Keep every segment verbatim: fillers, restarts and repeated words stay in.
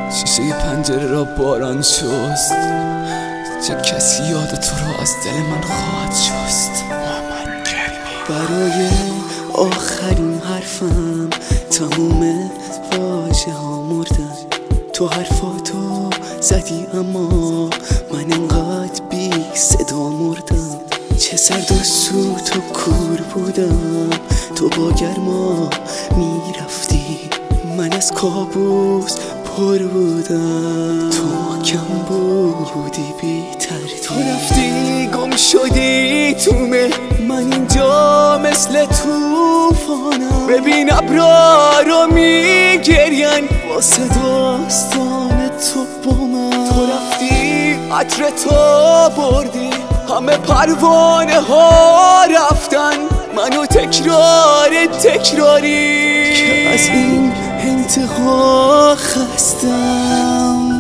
شیشه پنجره را باران شست، چه کسی یاد تو را از دل من خواهد شست. محمد کریمی. برای آخرین حرفم تموم واژه ها مردن. تو حرفاتو زدی اما من انقدر بی صدا مردم. چه سرد و سوت و کور بودم، تو با گرما میرفتی، من از کابوس پر بودم. تو کم بودی بی تردید، تو رفتی گم شدی تو مه، من اینجا مثل توفانم. ببین ابرا رو میگرین واسه داستان تو با من. تو رفتی عطر تو بردی، همه پروانه ها رفتن، منو تکرار تکراری که از این انتها خستم.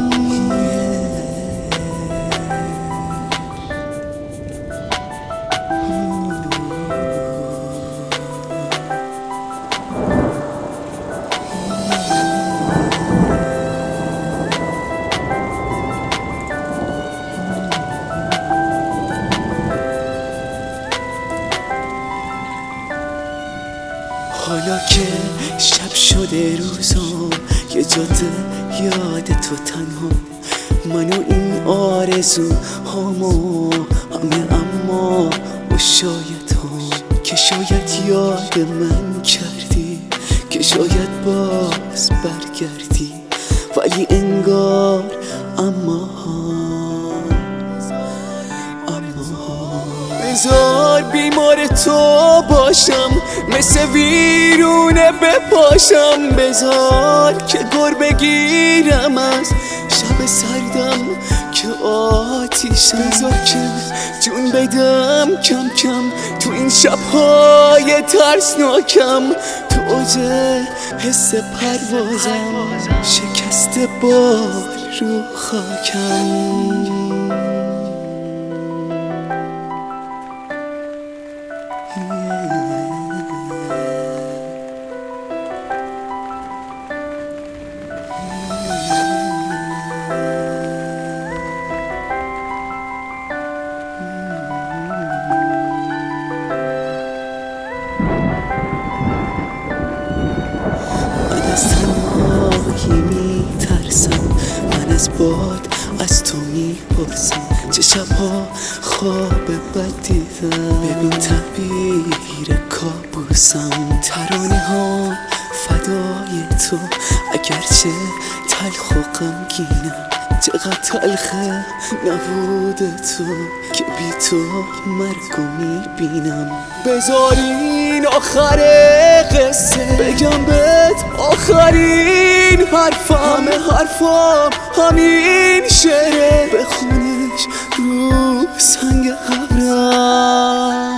حالا که شب شده روزام، یه جاده یاد تو تنها، من و این آرزو هامو همه اما و شاید هم که شاید یاد من کردی، که شاید باز برگردی، ولی انگار اما بذار بیمار تو باشم، مثل ویرونه بپاشم. بذار که گر بگیرم از شب سردم که آتیشم. بذار که جون بدم کم کم تو این شبهای ترسناکم. تو اوج حس پروازم، شکست بال رو خاکم. از تنهایی میترسم، من از باد از تو میپرسم. چه شبها خواب بد دیدم، ببین تعبیر کابوسم. ترانه ها فدای تو، اگرچه تلخ و غمگینم. چقدر تلخه نبود تو که بی تو مرگو میبینم. بذار این آخر قصه بگم بهت آخرین حرفم. همه حرفام همین شعره، بخونش رو سنگ قبرم.